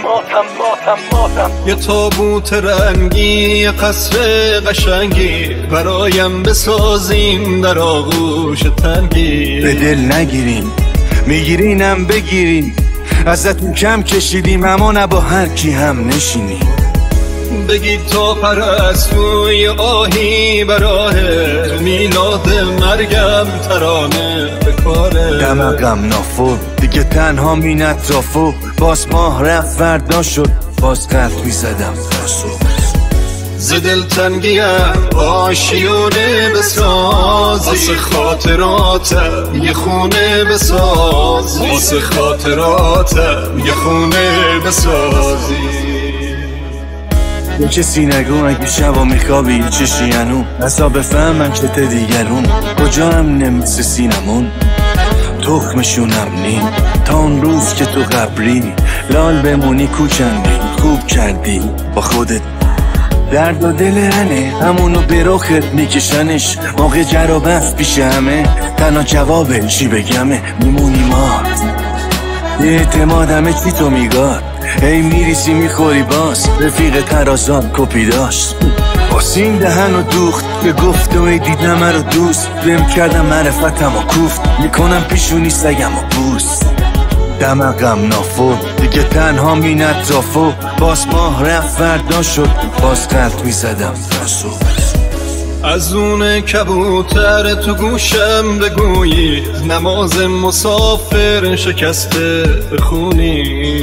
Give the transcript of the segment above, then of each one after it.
یه تابوت رنگی، یه قصر قشنگی برایم بسازیم در آغوش تنگی. به دل نگیرین، میگیرینم بگیرین، ازتون کم کشیدیم اما نه با هر کی هم نشینیم. بگید تا پرستوی آهی براه میلاد مرگم ترانه بکاره. دمقم نافور دیگه تنها مین اطرافو، باز ماه رفت فردا شد، باز قلب میزدم تاسو. ز دلتنگیم آشیونه بساز، واسه خاطراتم یه خونه بساز، واسه خاطراتم یه خونه بسازی. یه کسی نگو اگه شبا میخوابی یه چشی هنو، اصلا بفهمم که ته دیگرون کجا هم نمیسه سینمون. تخمشونم نیم تا اون روز که تو قبری لال بمونی کوچندی. خوب کردی با خودت، درد و دل هنه همونو به رخت میکشنش. موقع جر و بحث پیش همه تنها جوابه چی بگمه میمونی مات. یه اعتمادمه چی تو میگار، هی میریسی میخوری باز. رفیق ترازان کپی داشت آسین دهن و دوخت، به گفت و ای دیدم رو دوست. بهم کردم معرفتم و کوفت، میکنم پیشونی سگم و بوست. دمقم نافور دیگه تنها مین اطرافو، باز ماه رفت فردا شد، باز قلب میزدم تاسو. از اون کبوتر تو گوشم بگویی، نماز مسافر شکسته بخونی.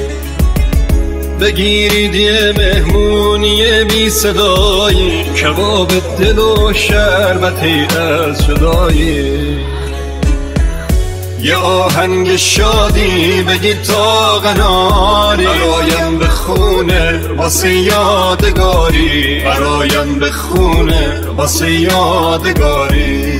بگیرید یه مهمونی بی صدایی، کباب دل و شربتی از جدایی. یه آهنگ شادی بگید تا قناری، برایم بخونه واسه یادگاری، برایم بخونه واسه یادگاری.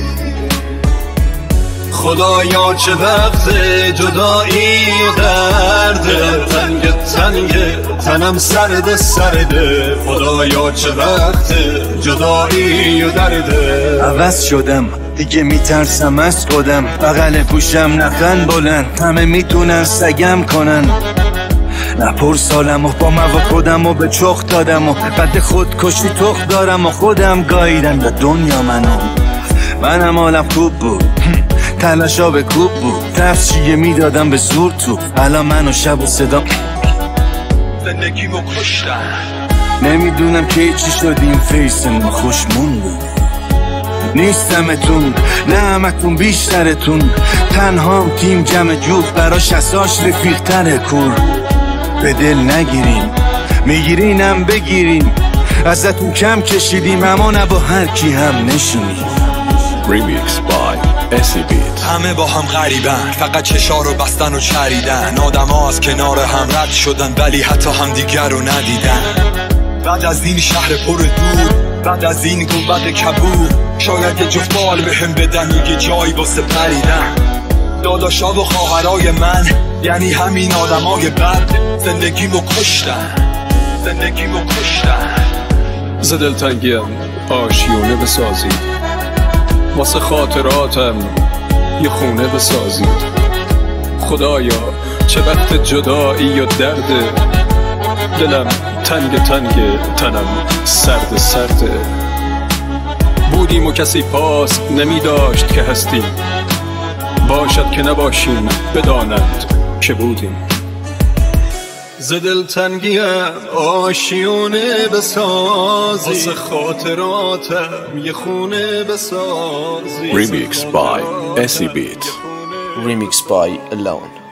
خدایا چه وقت جدایی و درده، تنگ تنم سرده سرده. خدایا چه وقت جدایی و درده. عوض شدم دیگه میترسم از خودم، بغل پوشم نخن بلند، همه میتونن سگم کنن. نپر سالم و با و خودم و به چخ دادم و بعد خودکشی تخ دارم و خودم گاییدم به دنیا منم حالم خوب بود، تلاشا به کوب بود، تفشیه میدادم به زور تو. الان منو شب و صدا زندگیمو کشتم، نمیدونم که چی شدیم فیس ما خوشمون بود. نیستمتون نه همتون بیشترتون، تنها تیم جمع جوف براش اساش رفیق تره کور. به دل نگیرین، میگیرینم بگیرین، ازتون کم کشیدیم اما نه با هر کی هم نشینیم. Remix by SC Beat. همه با هم غریبن، فقط چشا رو بستن و چریدن. آدم ها از کنار هم رد شدن ولی حتی هم دیگر رو ندیدن. بعد از این شهر پر دور، بعد از این گنبد کبور، شاید یه جفت بال به هم بدن یه جایی واسه پریدن. داداشا و خواهرای من یعنی همین آدمای بد، زندگیمو کشتن، زندگیمو کشتن. ز دلتنگیم آشیونه بسازید، واسه خاطراتم یه خونه بسازید. خدایا چه وقت جدایی و درده، دلم تنگ تنم سرد سرده. بودیم و کسی پاس نمی داشت که هستیم، باشد که نباشیم بدانند که بودیم. ز دلتنگیم آشیونه بسازی، واسه خاطراتم یه خونه بسازی. Remix by SC Beat. Remix by Alone.